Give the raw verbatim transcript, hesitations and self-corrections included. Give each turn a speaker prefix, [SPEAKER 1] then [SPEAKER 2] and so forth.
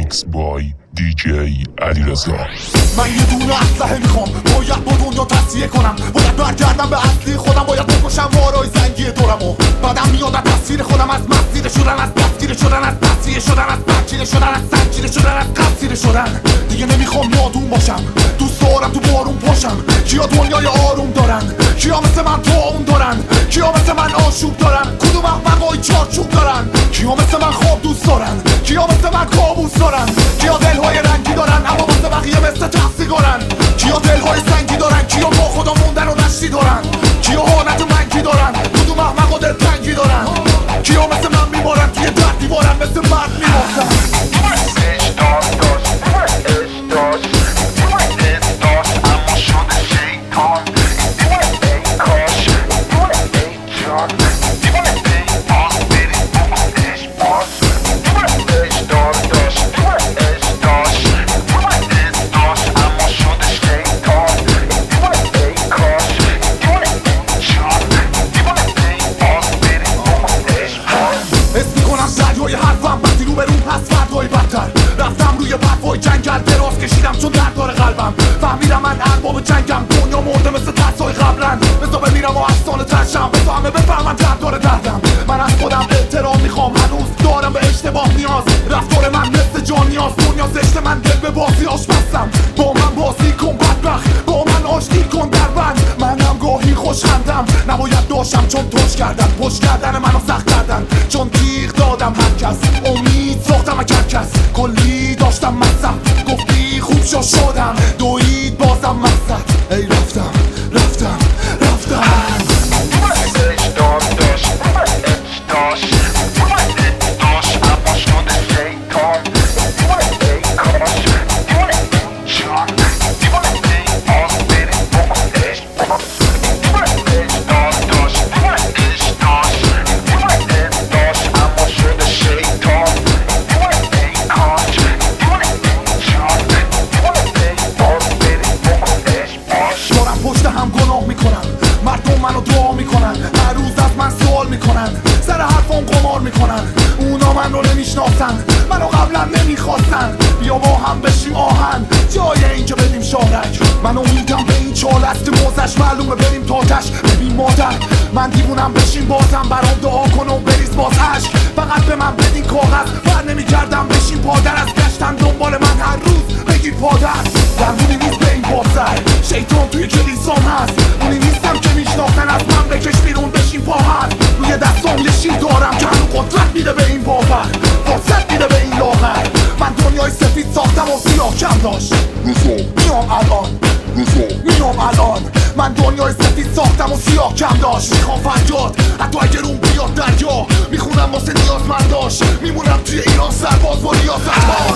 [SPEAKER 1] میکس بای دی جی علیرضا.
[SPEAKER 2] من یه دونه اسلحه میخوام، باید با دنیا تصفیه کنم، باید برگردم به اصلی خودم، باید بکشم وارای زنگی دورمو. بعدم میاد از تصویر خودم، از مسیر شدن، از دستگیر شدن، از تصفیه شدن، از پنچیره شدن، از سنجیره شدن، از قصیره شدن. دیگه نمیخوام نادون باشم، دوست دارم تو بارون پاشم. کیا دنیای آروم دارن، کیا مثل من طاعون دارن، کیا مثل من آشوب دارن، کدوم احمقای چارچوب دارن، کیا مثل من خواب دوست دارن، کیا مثل من کابوس دارن، کیا دلهای رنگی دارن اما واسه بقیه مثل تفسیگارن، کیا دلهای سنگی دارن، کیا با خدا موندن و نشتی دارن، کیا حالت منگی دارن، کدوم احمقا دلتنگی دارن، کیا مثل من میبارن توی در دیوارن، مثل مرد میباسن. رفتم روی پتوای جنگل دراز کشیدم چون درد داره قلبم. فهمیدم من ارباب جنگم، دنیا مرده مثل ترسای قبلن. بذار بمیرم و افسانه ترشم، بذار همه بفهمن درد داره دردم. من از خودم احترام میخوام، هنوز دارم به اشتباه نیاز. رفتار من مثل جان نیاز، دنیا زشت من دل به بازی آشپزم. با من بازی کن بدبخت، با من آشتی کن در بند. منم گاهی خوشخندم، نباید داشتم چون توش کردن. پشت کردن منو سخت کردن، چون تیغ دادم هر کس. امید ساختم اگر کس، کلی داشتم مصرف. گفتی خوب شو شدم، دوید بازم مقصد. ای رفتم رفتم رفتم مردم منو دعا میکنن، هر روز از من سوال میکنن، سر حرفم قمار میکنن. اونا من رو نمیشناسن، منو قبلا نمیخواستن. بیا با هم بشیم آهن، جای اینجا بدیم شارک. من امیدم به این چال است موزش، معلومه بریم تاتش. ببین مادر من دیوونم، بشین بازم برام دعا کن و بریز باز عشق. فقط به من بدین کاغذ، بر نمیگردم بشین پادر. از گشتن دنبال من هر روز بگیر پادر. درمونی نیست به این بازر، شیطان توی کلیسام هست. اونی نیستم که میشناختن، از من بکش بیرون بشین پاهر. روی دستام یه شیر دارم که هنو قدرت میده به این باور، فرصت میده به این لاغر. من دنیای سفید ساختم و سیاه کم داشت. میام الان میام الان من دنیای سفید ساختم و سیاه کم داشت. میخوام فریاد حتی اگر اون بیاد دریا، میخونم واسه نیازمنداش. میمونم توی ایران سرباز با ریاست ها.